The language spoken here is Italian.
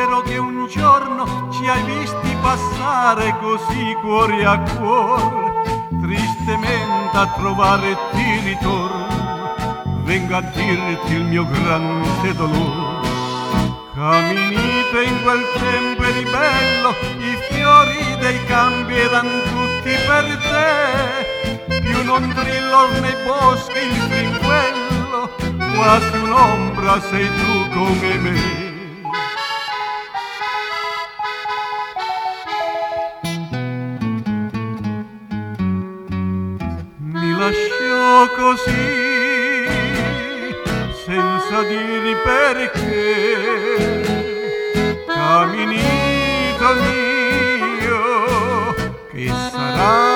vero che un giorno ci hai visti passare così cuore a cuore, tristemente a trovare ti ritorno, vengo a dirti il mio grande dolore. Camminite in quel tempo ribello, i fiori dei campi erano tutti per te, più non trillo nei boschi il fringuello, quasi un'ombra sei tu come me. Mi lasciò così, senza dire perché, caminito mio, che sarà